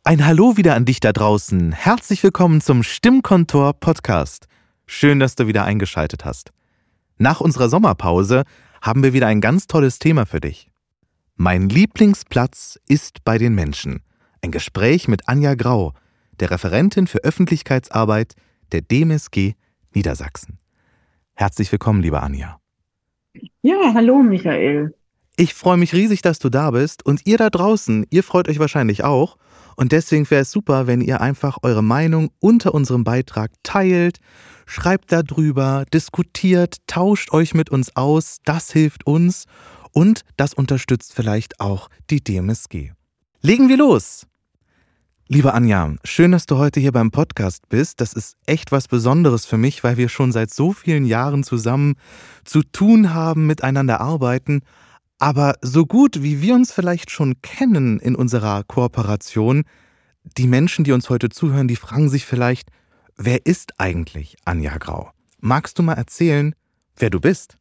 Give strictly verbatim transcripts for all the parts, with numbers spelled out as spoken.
Ein Hallo wieder an dich da draußen. Herzlich willkommen zum Stimmkontor Podcast. Schön, dass du wieder eingeschaltet hast. Nach unserer Sommerpause haben wir wieder ein ganz tolles Thema für dich. Mein Lieblingsplatz ist bei den Menschen. Ein Gespräch mit Anja Grau, der Referentin für Öffentlichkeitsarbeit der D M S G Niedersachsen. Herzlich willkommen, liebe Anja. Ja, hallo Michael. Ich freue mich riesig, dass du da bist und ihr da draußen, ihr freut euch wahrscheinlich auch. Und deswegen wäre es super, wenn ihr einfach eure Meinung unter unserem Beitrag teilt, schreibt darüber, diskutiert, tauscht euch mit uns aus. Das hilft uns und das unterstützt vielleicht auch die D M S G. Legen wir los! Liebe Anja, schön, dass du heute hier beim Podcast bist. Das ist echt was Besonderes für mich, weil wir schon seit so vielen Jahren zusammen zu tun haben, miteinander arbeiten. Aber so gut, wie wir uns vielleicht schon kennen in unserer Kooperation, die Menschen, die uns heute zuhören, die fragen sich vielleicht, wer ist eigentlich Anja Grau? Magst du mal erzählen, wer du bist?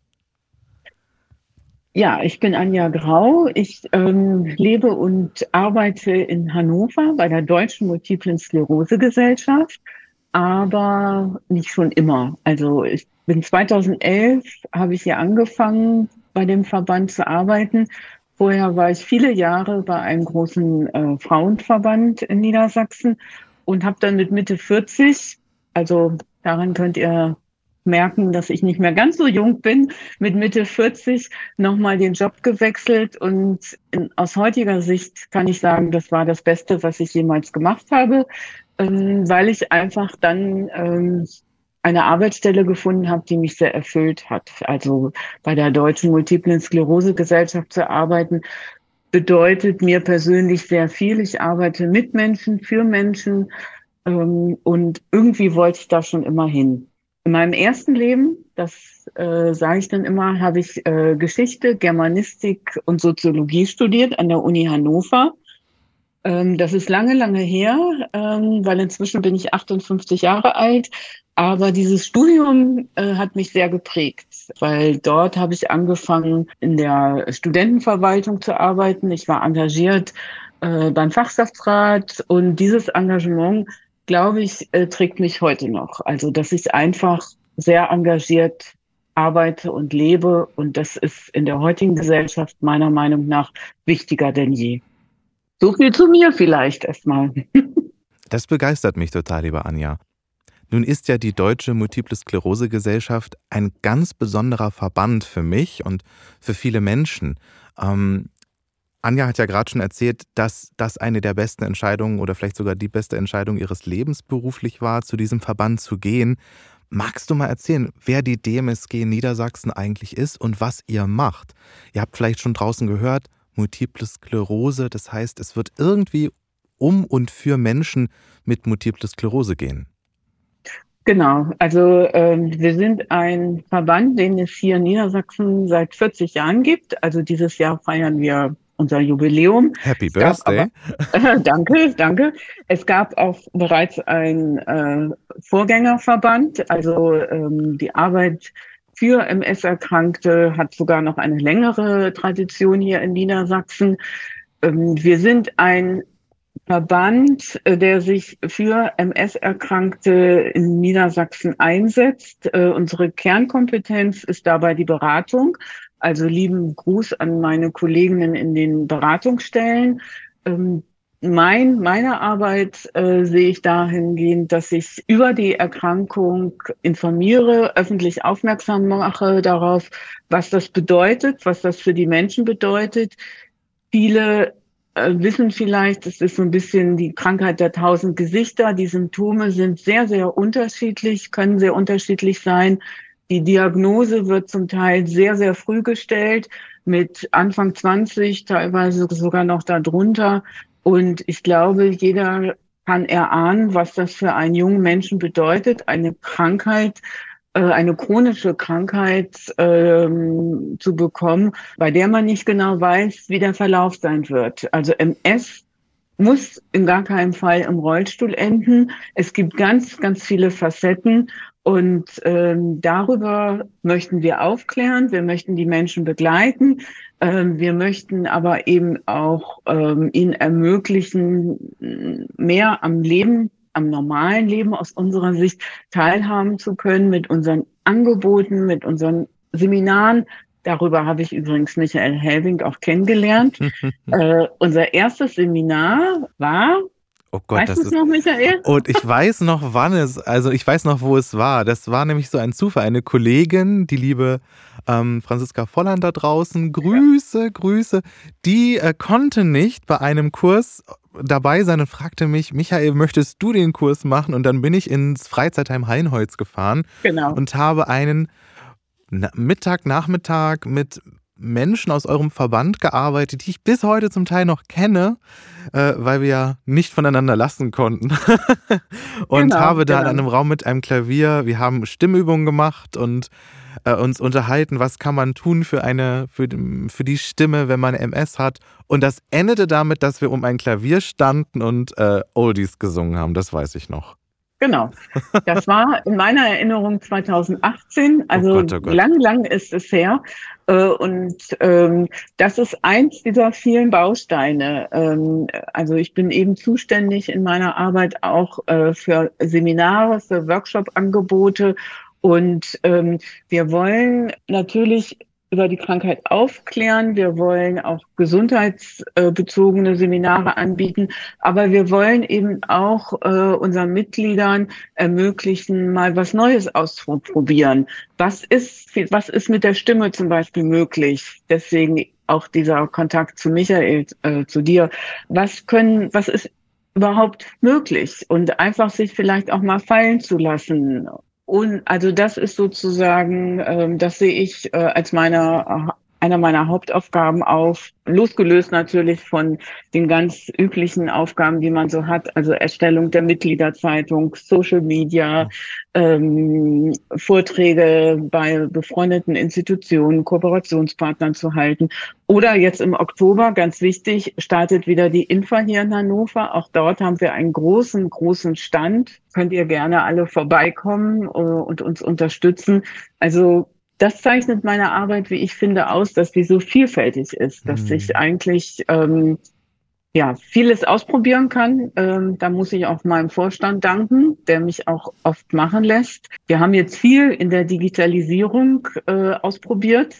Ja, ich bin Anja Grau. Ich ähm, lebe und arbeite in Hannover bei der Deutschen Multiplen Sklerose Gesellschaft, aber nicht schon immer. Also ich bin zweitausendelf, habe ich hier angefangen, bei dem Verband zu arbeiten. Vorher war ich viele Jahre bei einem großen äh, Frauenverband in Niedersachsen und habe dann mit Mitte vierzig, also daran könnt ihr merken, dass ich nicht mehr ganz so jung bin, mit Mitte vierzig nochmal den Job gewechselt. Und in, aus heutiger Sicht kann ich sagen, das war das Beste, was ich jemals gemacht habe, ähm, weil ich einfach dann ähm, eine Arbeitsstelle gefunden habe, die mich sehr erfüllt hat. Also bei der Deutschen Multiplen Sklerose Gesellschaft zu arbeiten, bedeutet mir persönlich sehr viel. Ich arbeite mit Menschen, für Menschen ähm, und irgendwie wollte ich da schon immer hin. In meinem ersten Leben, das äh, sage ich dann immer, habe ich äh, Geschichte, Germanistik und Soziologie studiert an der Uni Hannover. Ähm, das ist lange, lange her, ähm, weil inzwischen bin ich achtundfünfzig Jahre alt. Aber dieses Studium äh, hat mich sehr geprägt, weil dort habe ich angefangen, in der Studentenverwaltung zu arbeiten. Ich war engagiert äh, beim Fachschaftsrat und dieses Engagement, glaube ich, äh, trägt mich heute noch. Also, dass ich einfach sehr engagiert arbeite und lebe und das ist in der heutigen Gesellschaft meiner Meinung nach wichtiger denn je. So viel zu mir vielleicht erstmal. Das begeistert mich total, liebe Anja. Nun ist ja die Deutsche Multiple Sklerose Gesellschaft ein ganz besonderer Verband für mich und für viele Menschen. Ähm, Anja hat ja gerade schon erzählt, dass das eine der besten Entscheidungen oder vielleicht sogar die beste Entscheidung ihres Lebens beruflich war, zu diesem Verband zu gehen. Magst du mal erzählen, wer die D M S G Niedersachsen eigentlich ist und was ihr macht? Ihr habt vielleicht schon draußen gehört, Multiple Sklerose, das heißt, es wird irgendwie um und für Menschen mit Multiple Sklerose gehen. Genau, also ähm, wir sind ein Verband, den es hier in Niedersachsen seit vierzig Jahren gibt. Also dieses Jahr feiern wir unser Jubiläum. Happy Es gab Birthday. Aber, äh, danke, danke. Es gab auch bereits einen äh, Vorgängerverband, also ähm, die Arbeit für M S-Erkrankte hat sogar noch eine längere Tradition hier in Niedersachsen. Ähm, wir sind ein Verband, der sich für M S-Erkrankte in Niedersachsen einsetzt. Äh, unsere Kernkompetenz ist dabei die Beratung. Also lieben Gruß an meine Kolleginnen in den Beratungsstellen. Ähm, mein, meine Arbeit äh, sehe ich dahingehend, dass ich über die Erkrankung informiere, öffentlich aufmerksam mache darauf, was das bedeutet, was das für die Menschen bedeutet. Viele wissen vielleicht, es ist so ein bisschen die Krankheit der tausend Gesichter. Die Symptome sind sehr, sehr unterschiedlich, können sehr unterschiedlich sein. Die Diagnose wird zum Teil sehr, sehr früh gestellt, mit Anfang zwanzig, teilweise sogar noch darunter. Und ich glaube, jeder kann erahnen, was das für einen jungen Menschen bedeutet, eine Krankheit, eine chronische Krankheit ähm, zu bekommen, bei der man nicht genau weiß, wie der Verlauf sein wird. Also M S muss in gar keinem Fall im Rollstuhl enden. Es gibt ganz, ganz viele Facetten und ähm, darüber möchten wir aufklären. Wir möchten die Menschen begleiten. Ähm, wir möchten aber eben auch ähm, ihnen ermöglichen, mehr am Leben, am normalen Leben aus unserer Sicht teilhaben zu können mit unseren Angeboten, mit unseren Seminaren. Darüber habe ich übrigens Michael Helbing auch kennengelernt. Äh, unser erstes Seminar war, Oh Gott, weißt du das es ist. noch, Michael? Und ich weiß noch, wann es, also ich weiß noch, wo es war. Das war nämlich so ein Zufall. Eine Kollegin, die liebe ähm, Franziska Volland da draußen, Grüße, Grüße, die äh, konnte nicht bei einem Kurs dabei sein und fragte mich, Michael, möchtest du den Kurs machen? Und dann bin ich ins Freizeitheim Hainholz gefahren Genau. und habe einen Na- Mittag, Nachmittag mit Menschen aus eurem Verband gearbeitet, die ich bis heute zum Teil noch kenne, äh, weil wir ja nicht voneinander lassen konnten. Und Genau, habe da in genau. einem Raum mit einem Klavier, wir haben Stimmübungen gemacht und äh, uns unterhalten, was kann man tun für eine, für, die- für die Stimme, wenn man M S hat. Und das endete damit, dass wir um ein Klavier standen und äh, Oldies gesungen haben, das weiß ich noch. Genau. Das war in meiner Erinnerung zweitausendachtzehn, Oh also Gott, oh Gott. lang, lang ist es her. Äh, Und ähm, das ist eins dieser vielen Bausteine. Ähm, Also ich bin eben zuständig in meiner Arbeit auch äh, für Seminare, für Workshop-Angebote. Und ähm, wir wollen natürlich über die Krankheit aufklären. Wir wollen auch gesundheitsbezogene Seminare anbieten. Aber wir wollen eben auch äh, unseren Mitgliedern ermöglichen, mal was Neues auszuprobieren. Was ist, was ist mit der Stimme zum Beispiel möglich? Deswegen auch dieser Kontakt zu Michael, äh, zu dir. Was können, was ist überhaupt möglich? Und einfach sich vielleicht auch mal fallen zu lassen. Und also das ist sozusagen, ähm, das sehe ich äh, als meine, einer meiner Hauptaufgaben auf, losgelöst natürlich von den ganz üblichen Aufgaben, die man so hat, also Erstellung der Mitgliederzeitung, Social Media, ähm, Vorträge bei befreundeten Institutionen, Kooperationspartnern zu halten. Oder jetzt im Oktober, ganz wichtig, startet wieder die Infa hier in Hannover. Auch dort haben wir einen großen, großen Stand. Könnt ihr gerne alle vorbeikommen äh, und uns unterstützen. Also das zeichnet meine Arbeit, wie ich finde, aus, dass sie so vielfältig ist, dass ich eigentlich ähm, ja vieles ausprobieren kann. Ähm, da muss ich auch meinem Vorstand danken, der mich auch oft machen lässt. Wir haben jetzt viel in der Digitalisierung äh, ausprobiert.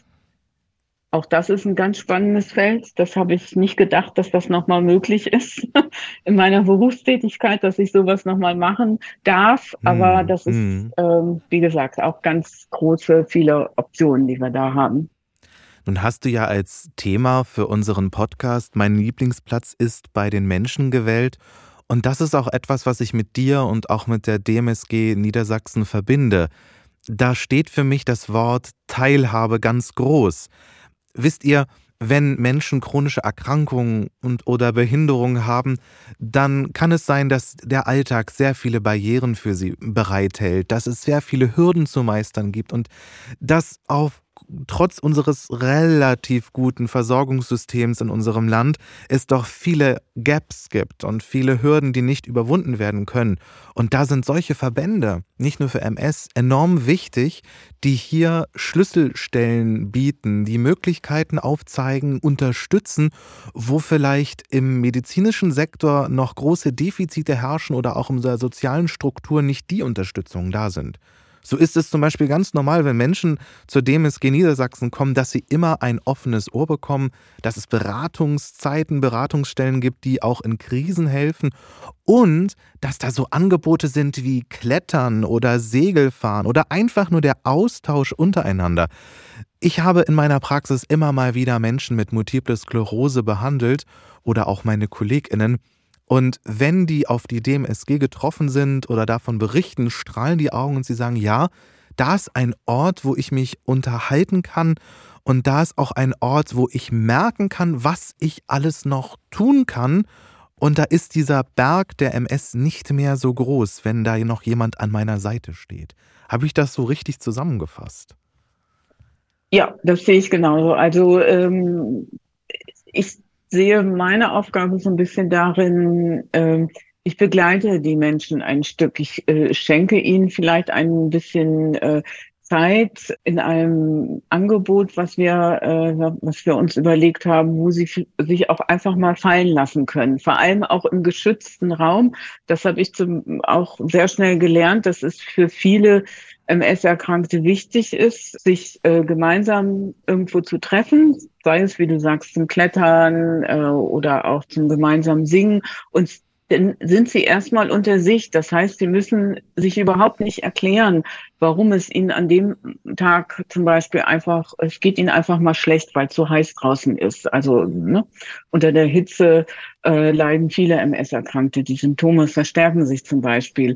Auch das ist ein ganz spannendes Feld. Das habe ich nicht gedacht, dass das nochmal möglich ist in meiner Berufstätigkeit, dass ich sowas nochmal machen darf. Aber Hm, das ist, hm. ähm, wie gesagt, auch ganz große, viele Optionen, die wir da haben. Nun hast du ja als Thema für unseren Podcast Mein Lieblingsplatz ist bei den Menschen gewählt. Und das ist auch etwas, was ich mit dir und auch mit der D M S G Niedersachsen verbinde. Da steht für mich das Wort Teilhabe ganz groß. Wisst ihr, wenn Menschen chronische Erkrankungen und oder Behinderungen haben, dann kann es sein, dass der Alltag sehr viele Barrieren für sie bereithält, dass es sehr viele Hürden zu meistern gibt und dass auf trotz unseres relativ guten Versorgungssystems in unserem Land es doch viele Gaps gibt und viele Hürden, die nicht überwunden werden können. Und da sind solche Verbände, nicht nur für M S, enorm wichtig, die hier Schlüsselstellen bieten, die Möglichkeiten aufzeigen, unterstützen, wo vielleicht im medizinischen Sektor noch große Defizite herrschen oder auch in der sozialen Struktur nicht die Unterstützung da sind. So ist es zum Beispiel ganz normal, wenn Menschen zur D M S G Niedersachsen kommen, dass sie immer ein offenes Ohr bekommen, dass es Beratungszeiten, Beratungsstellen gibt, die auch in Krisen helfen und dass da so Angebote sind wie Klettern oder Segelfahren oder einfach nur der Austausch untereinander. Ich habe in meiner Praxis immer mal wieder Menschen mit Multiple Sklerose behandelt oder auch meine KollegInnen. Und wenn die auf die D M S G getroffen sind oder davon berichten, strahlen die Augen und sie sagen, ja, da ist ein Ort, wo ich mich unterhalten kann und da ist auch ein Ort, wo ich merken kann, was ich alles noch tun kann. Und da ist dieser Berg der M S nicht mehr so groß, wenn da noch jemand an meiner Seite steht. Habe ich das so richtig zusammengefasst? Ja, das sehe ich genauso. Also ähm, ich sehe meine Aufgabe so ein bisschen darin, ähm, ich begleite die Menschen ein Stück. Ich äh, schenke ihnen vielleicht ein bisschen äh, Zeit in einem Angebot, was wir, äh, was wir uns überlegt haben, wo sie f- sich auch einfach mal fallen lassen können. Vor allem auch im geschützten Raum. Das habe ich zum, auch sehr schnell gelernt, dass es für viele M S-Erkrankte wichtig ist, sich äh, gemeinsam irgendwo zu treffen, sei es, wie du sagst, zum Klettern äh, oder auch zum gemeinsamen Singen. Und dann sind sie erstmal unter sich. Das heißt, sie müssen sich überhaupt nicht erklären, warum es ihnen an dem Tag zum Beispiel einfach, es geht ihnen einfach mal schlecht, weil es so heiß draußen ist. Also ne, unter der Hitze äh, leiden viele M S-Erkrankte. Die Symptome verstärken sich zum Beispiel.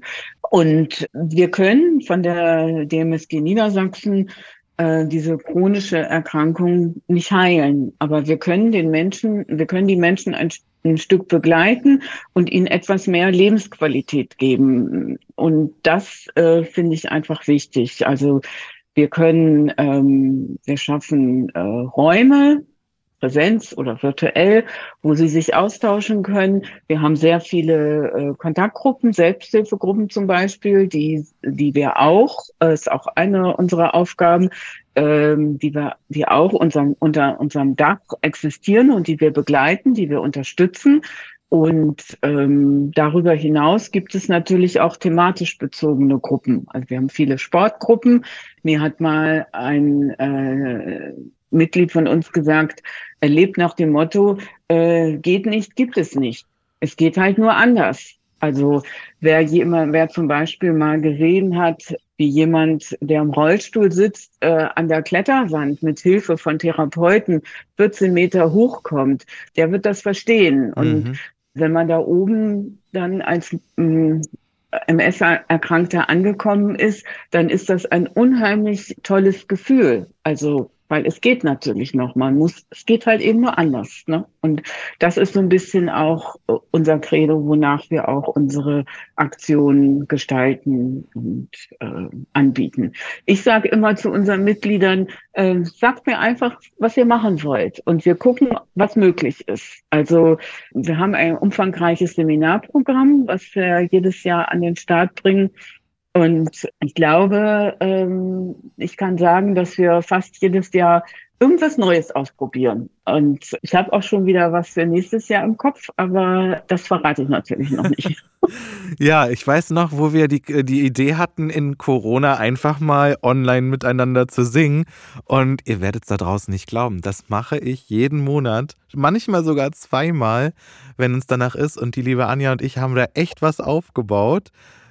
Und wir können von der D M S G Niedersachsen äh, diese chronische Erkrankung nicht heilen. Aber wir können den Menschen, wir können die Menschen ein, ein Stück begleiten und ihnen etwas mehr Lebensqualität geben. Und das äh, finde ich einfach wichtig. Also wir können, ähm, wir schaffen äh, Räume, Präsenz oder virtuell, wo sie sich austauschen können. Wir haben sehr viele äh, Kontaktgruppen, Selbsthilfegruppen zum Beispiel, die, die wir auch, äh, ist auch eine unserer Aufgaben, ähm, die wir, die auch unserem, unter unserem Dach existieren und die wir begleiten, die wir unterstützen. Und ähm, darüber hinaus gibt es natürlich auch thematisch bezogene Gruppen. Also wir haben viele Sportgruppen. Mir hat mal ein äh, Mitglied von uns gesagt, er lebt nach dem Motto, äh, geht nicht, gibt es nicht. Es geht halt nur anders. Also wer jemand, wer zum Beispiel mal gesehen hat, wie jemand, der im Rollstuhl sitzt, äh, an der Kletterwand mit Hilfe von Therapeuten vierzehn Meter hochkommt, der wird das verstehen. Und Mhm. wenn man da oben dann als ähm, M S-Erkrankter angekommen ist, dann ist das ein unheimlich tolles Gefühl. Also, weil es geht natürlich noch. Man muss, es geht halt eben nur anders, ne? Und das ist so ein bisschen auch unser Credo, wonach wir auch unsere Aktionen gestalten und äh, anbieten. Ich sage immer zu unseren Mitgliedern, äh, sagt mir einfach, was ihr machen wollt. Und wir gucken, was möglich ist. Also, wir haben ein umfangreiches Seminarprogramm, was wir jedes Jahr an den Start bringen. Und ich glaube, ähm, ich kann sagen, dass wir fast jedes Jahr irgendwas Neues ausprobieren. Und ich habe auch schon wieder was für nächstes Jahr im Kopf, aber das verrate ich natürlich noch nicht. Ja, ich weiß noch, wo wir die, die Idee hatten, in Corona einfach mal online miteinander zu singen. Und ihr werdet es da draußen nicht glauben. Das mache ich jeden Monat, manchmal sogar zweimal, wenn uns danach ist. Und die liebe Anja und ich haben da echt was aufgebaut.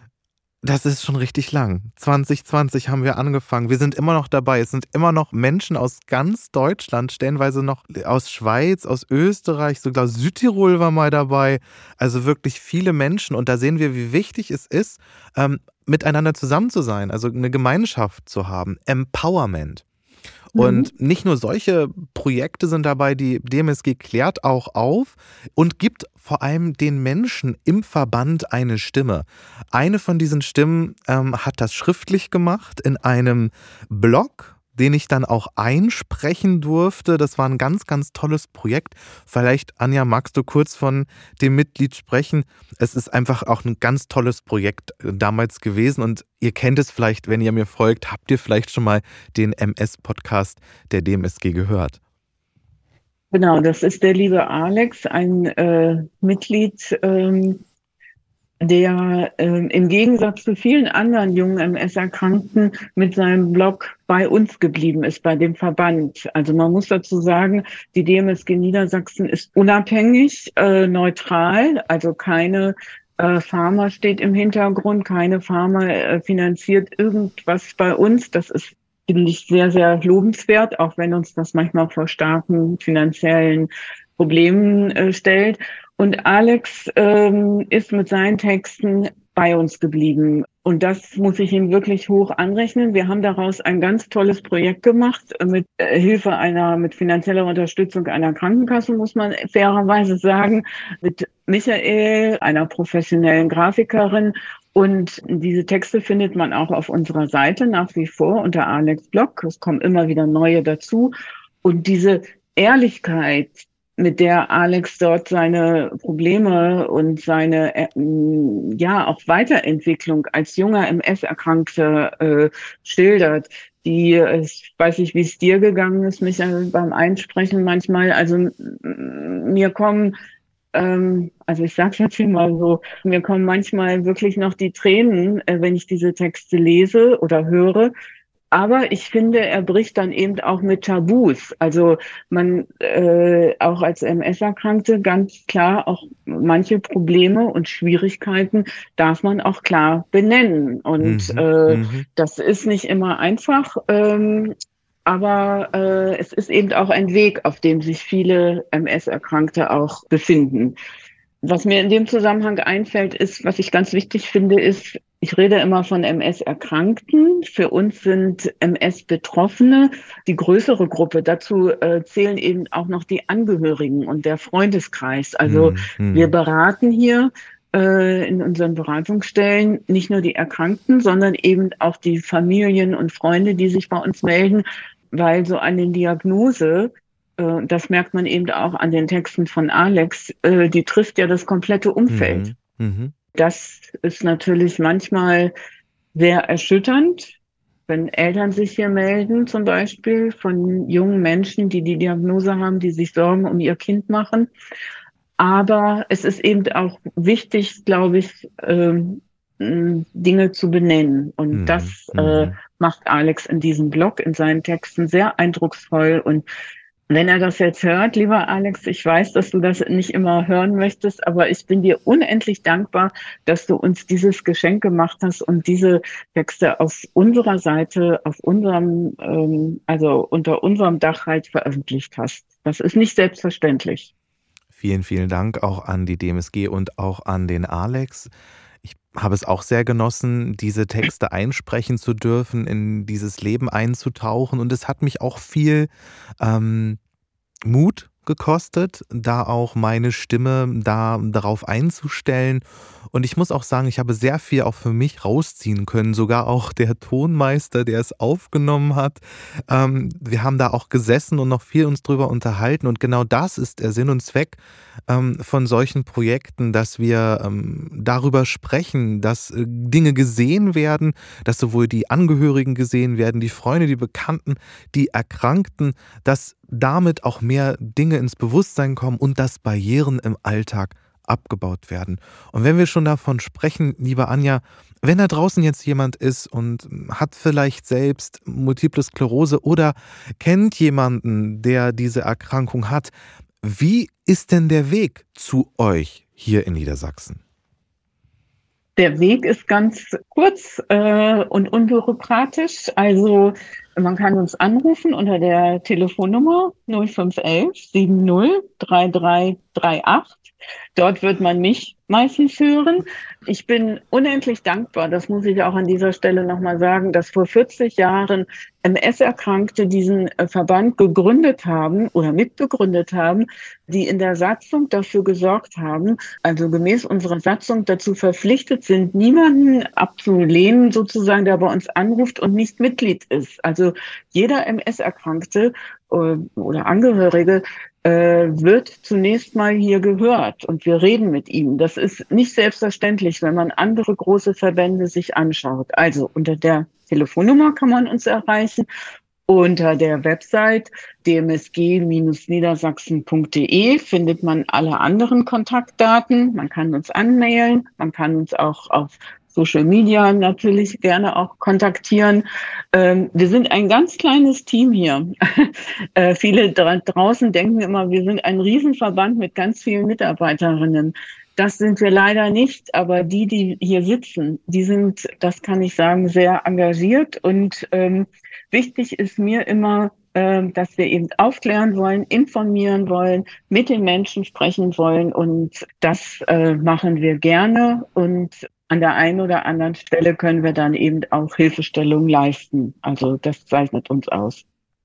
Das ist schon richtig lang. zwanzig zwanzig haben wir angefangen. Wir sind immer noch dabei. Es sind immer noch Menschen aus ganz Deutschland, stellenweise noch aus Schweiz, aus Österreich, sogar Südtirol war mal dabei. Also wirklich viele Menschen. Und da sehen wir, wie wichtig es ist, ähm, miteinander zusammen zu sein, also eine Gemeinschaft zu haben. Empowerment. Mhm. Und nicht nur solche Projekte sind dabei, die D M S G klärt auch auf und gibt vor allem den Menschen im Verband eine Stimme. Eine von diesen Stimmen ähm, hat das schriftlich gemacht in einem Blog, den ich dann auch einsprechen durfte. Das war ein ganz, ganz tolles Projekt. Vielleicht, Anja, magst du kurz von dem Mitglied sprechen? Es ist einfach auch ein ganz tolles Projekt damals gewesen und ihr kennt es vielleicht, wenn ihr mir folgt, habt ihr vielleicht schon mal den M S-Podcast der D M S G gehört. Genau, das ist der liebe Alex, ein äh, Mitglied, ähm, der ähm, im Gegensatz zu vielen anderen jungen M S-Erkrankten mit seinem Blog bei uns geblieben ist, bei dem Verband. Also man muss dazu sagen, die D M S G Niedersachsen ist unabhängig, äh, neutral, also keine äh, Pharma steht im Hintergrund, keine Pharma äh, finanziert irgendwas bei uns. Das ist, finde ich, sehr, sehr lobenswert, auch wenn uns das manchmal vor starken finanziellen Problemen äh, stellt. Und Alex ähm, ist mit seinen Texten bei uns geblieben. Und das muss ich ihm wirklich hoch anrechnen. Wir haben daraus ein ganz tolles Projekt gemacht mit äh, Hilfe einer, mit finanzieller Unterstützung einer Krankenkasse, muss man fairerweise sagen, mit Michael, einer professionellen Grafikerin. Und diese Texte findet man auch auf unserer Seite nach wie vor unter Alex Blog. Es kommen immer wieder neue dazu. Und diese Ehrlichkeit, mit der Alex dort seine Probleme und seine äh, ja auch Weiterentwicklung als junger M S-Erkrankter äh, schildert, die, ich weiß nicht, wie es dir gegangen ist, Michael, beim Einsprechen manchmal, also m- mir kommen, ähm, also ich sage jetzt hier mal so, mir kommen manchmal wirklich noch die Tränen, äh, wenn ich diese Texte lese oder höre. Aber ich finde, er bricht dann eben auch mit Tabus. Also man äh, auch als M S-Erkrankte ganz klar auch manche Probleme und Schwierigkeiten darf man auch klar benennen. Und Mhm, äh, mhm, das ist nicht immer einfach, ähm, aber äh, es ist eben auch ein Weg, auf dem sich viele M S-Erkrankte auch befinden. Was mir in dem Zusammenhang einfällt, ist, was ich ganz wichtig finde, ist, ich rede immer von M S-Erkrankten. Für uns sind M S-Betroffene die größere Gruppe. Dazu äh, zählen eben auch noch die Angehörigen und der Freundeskreis. Also mhm, wir mhm, beraten hier äh, in unseren Beratungsstellen nicht nur die Erkrankten, sondern eben auch die Familien und Freunde, die sich bei uns melden, weil so eine Diagnose, äh, das merkt man eben auch an den Texten von Alex, äh, die trifft ja das komplette Umfeld. mhm, mhm, Das ist natürlich manchmal sehr erschütternd, wenn Eltern sich hier melden, zum Beispiel von jungen Menschen, die die Diagnose haben, die sich Sorgen um ihr Kind machen. Aber es ist eben auch wichtig, glaube ich, ähm, m, Dinge zu benennen. Und mhm, das äh, mhm. macht Alex in diesem Blog, in seinen Texten sehr eindrucksvoll. Und wenn er das jetzt hört, lieber Alex, ich weiß, dass du das nicht immer hören möchtest, aber ich bin dir unendlich dankbar, dass du uns dieses Geschenk gemacht hast und diese Texte auf unserer Seite, auf unserem, ähm, also unter unserem Dach halt veröffentlicht hast. Das ist nicht selbstverständlich. Vielen, vielen Dank auch an die D M S G und auch an den Alex. Ich habe es auch sehr genossen, diese Texte einsprechen zu dürfen, in dieses Leben einzutauchen. Und es hat mich auch viel ähm, Mut gekostet, da auch meine Stimme da darauf einzustellen. Und ich muss auch sagen, ich habe sehr viel auch für mich rausziehen können. Sogar auch der Tonmeister, der es aufgenommen hat. Ähm, wir haben da auch gesessen und noch viel uns drüber unterhalten. Und genau das ist der Sinn und Zweck ähm, von solchen Projekten, dass wir ähm, darüber sprechen, dass äh, Dinge gesehen werden, dass sowohl die Angehörigen gesehen werden, die Freunde, die Bekannten, die Erkrankten, dass damit auch mehr Dinge ins Bewusstsein kommen und dass Barrieren im Alltag abgebaut werden. Und wenn wir schon davon sprechen, liebe Anja, wenn da draußen jetzt jemand ist und hat vielleicht selbst Multiple Sklerose oder kennt jemanden, der diese Erkrankung hat, wie ist denn der Weg zu euch hier in Niedersachsen? Der Weg ist ganz kurz äh, und unbürokratisch. Also man kann uns anrufen unter der Telefonnummer null fünf eins eins sieben null drei drei drei acht. Dort wird man mich meistens hören. Ich bin unendlich dankbar, das muss ich auch an dieser Stelle nochmal sagen, dass vor vierzig Jahren M S-Erkrankte diesen äh, Verband gegründet haben oder mitbegründet haben, die in der Satzung dafür gesorgt haben, also gemäß unserer Satzung dazu verpflichtet sind, niemanden abzulehnen, sozusagen, der bei uns anruft und nicht Mitglied ist. Also jeder M S-Erkrankte äh, oder Angehörige äh, wird zunächst mal hier gehört und wir reden mit ihm. Das ist nicht selbstverständlich, wenn man andere große Verbände sich anschaut. Also unter der Telefonnummer kann man uns erreichen. Unter der Website d m s g niedersachsen punkt d e findet man alle anderen Kontaktdaten. Man kann uns anmailen, man kann uns auch auf Social Media natürlich gerne auch kontaktieren. Ähm, wir sind ein ganz kleines Team hier. äh, viele dra draußen denken immer, wir sind ein Riesenverband mit ganz vielen Mitarbeiterinnen. Das sind wir leider nicht, aber die, die hier sitzen, die sind, das kann ich sagen, sehr engagiert und ähm, wichtig ist mir immer, äh, dass wir eben aufklären wollen, informieren wollen, mit den Menschen sprechen wollen und das äh, machen wir gerne und an der einen oder anderen Stelle können wir dann eben auch Hilfestellung leisten. Also das zeichnet uns aus.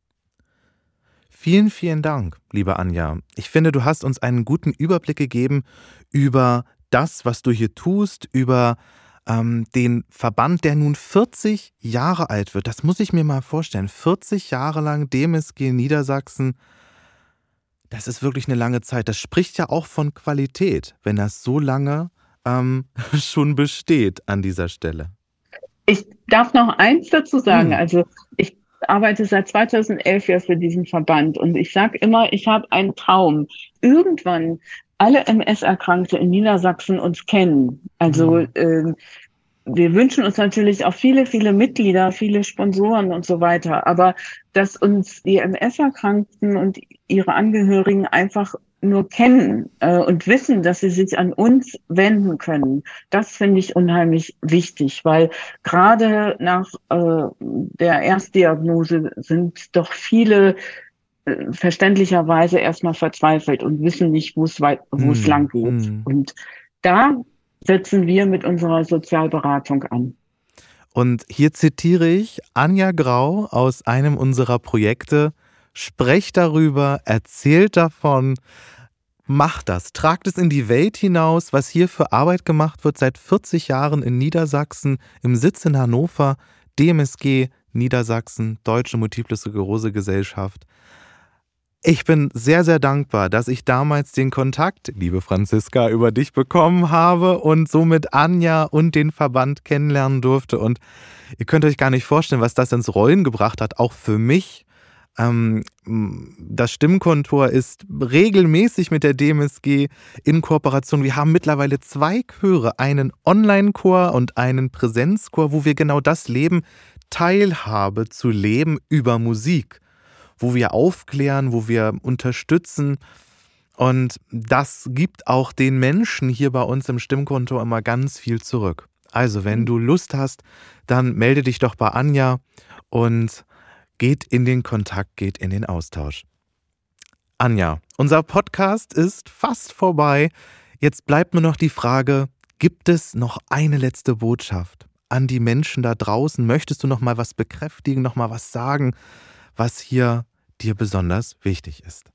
Vielen, vielen Dank, liebe Anja. Ich finde, du hast uns einen guten Überblick gegeben über das, was du hier tust, über ähm, den Verband, der nun vierzig Jahre alt wird. Das muss ich mir mal vorstellen. vierzig Jahre lang D M S G Niedersachsen, das ist wirklich eine lange Zeit. Das spricht ja auch von Qualität, wenn das so lange ähm, schon besteht an dieser Stelle. Ich darf noch eins dazu sagen. Hm. Also ich arbeite seit zweitausendelf ja für diesen Verband und ich sage immer, ich habe einen Traum. Irgendwann alle M S-Erkrankte in Niedersachsen uns kennen. Also Mhm. äh, wir wünschen uns natürlich auch viele, viele Mitglieder, viele Sponsoren und so weiter. Aber dass uns die M S-Erkrankten und ihre Angehörigen einfach nur kennen äh, und wissen, dass sie sich an uns wenden können, das finde ich unheimlich wichtig, weil gerade nach äh, der Erstdiagnose sind doch viele äh, verständlicherweise erstmal verzweifelt und wissen nicht, wo es weit, wo es lang Mhm. geht. Mhm. Und da setzen wir mit unserer Sozialberatung an. Und hier zitiere ich Anja Grau aus einem unserer Projekte. Sprecht darüber, erzählt davon, macht das, tragt es in die Welt hinaus, was hier für Arbeit gemacht wird seit vierzig Jahren in Niedersachsen, im Sitz in Hannover, D M S G Niedersachsen, Deutsche Multiple Sklerose Gesellschaft. Ich bin sehr, sehr dankbar, dass ich damals den Kontakt, liebe Franziska, über dich bekommen habe und somit Anja und den Verband kennenlernen durfte. Und ihr könnt euch gar nicht vorstellen, was das ins Rollen gebracht hat, auch für mich. Ähm, das Stimmkontor ist regelmäßig mit der D M S G in Kooperation. Wir haben mittlerweile zwei Chöre, einen Online-Chor und einen Präsenzchor, wo wir genau das leben, Teilhabe zu leben über Musik, wo wir aufklären, wo wir unterstützen. Und das gibt auch den Menschen hier bei uns im Stimmkontor immer ganz viel zurück. Also wenn du Lust hast, dann melde dich doch bei Anja und geht in den Kontakt, geht in den Austausch. Anja, unser Podcast ist fast vorbei. Jetzt bleibt nur noch die Frage, gibt es noch eine letzte Botschaft an die Menschen da draußen? Möchtest du noch mal was bekräftigen, noch mal was sagen, was hier dir besonders wichtig ist?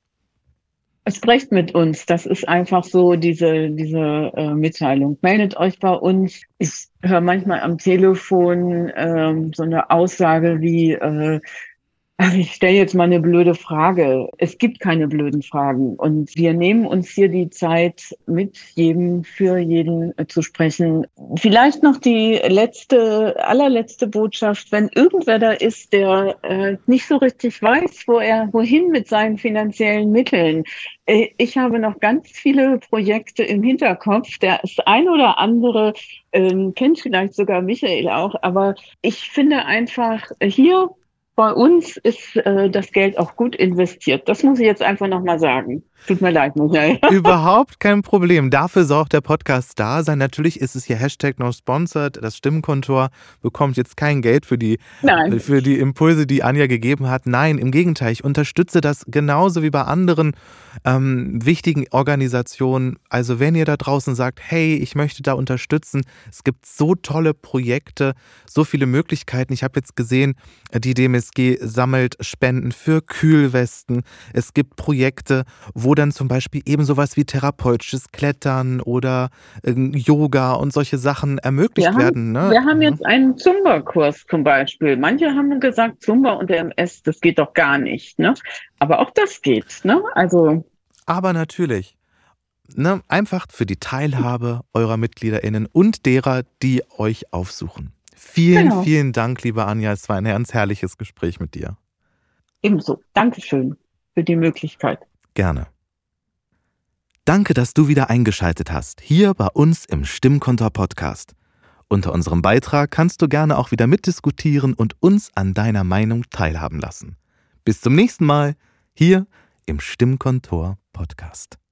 Sprecht mit uns. Das ist einfach so diese, diese äh, Mitteilung. Meldet euch bei uns. Ich höre manchmal am Telefon ähm, so eine Aussage wie, äh, ach, ich stelle jetzt mal eine blöde Frage. Es gibt keine blöden Fragen. Und wir nehmen uns hier die Zeit, mit jedem, für jeden äh, zu sprechen. Vielleicht noch die letzte, allerletzte Botschaft. Wenn irgendwer da ist, der äh, nicht so richtig weiß, wo er, wohin mit seinen finanziellen Mitteln. Äh, ich habe noch ganz viele Projekte im Hinterkopf. Der ist ein oder andere äh, kennt vielleicht sogar Michael auch. Aber ich finde einfach hier, bei uns ist äh, das Geld auch gut investiert. Das muss ich jetzt einfach nochmal sagen. Tut mir leid, Michael. Überhaupt kein Problem. Dafür soll auch der Podcast da sein. Natürlich ist es hier Hashtag No Sponsored. Das Stimmkontor bekommt jetzt kein Geld für die, Nein. für die Impulse, die Anja gegeben hat. Nein, im Gegenteil. Ich unterstütze das genauso wie bei anderen ähm, wichtigen Organisationen. Also wenn ihr da draußen sagt, hey, ich möchte da unterstützen. Es gibt so tolle Projekte, so viele Möglichkeiten. Ich habe jetzt gesehen, die D M S G sammelt Spenden für Kühlwesten. Es gibt Projekte, wo dann zum Beispiel eben sowas wie therapeutisches Klettern oder äh, Yoga und solche Sachen ermöglicht wir haben, werden. Ne? Wir haben jetzt einen Zumba-Kurs zum Beispiel. Manche haben gesagt, Zumba und der M S, das geht doch gar nicht. Ne? Aber auch das geht. Ne? Also Aber natürlich, ne, einfach für die Teilhabe eurer MitgliederInnen und derer, die euch aufsuchen. Vielen, genau. vielen Dank, liebe Anja. Es war ein ganz herrliches Gespräch mit dir. Ebenso. Dankeschön für die Möglichkeit. Gerne. Danke, dass du wieder eingeschaltet hast, hier bei uns im Stimmkontor-Podcast. Unter unserem Beitrag kannst du gerne auch wieder mitdiskutieren und uns an deiner Meinung teilhaben lassen. Bis zum nächsten Mal, hier im Stimmkontor-Podcast.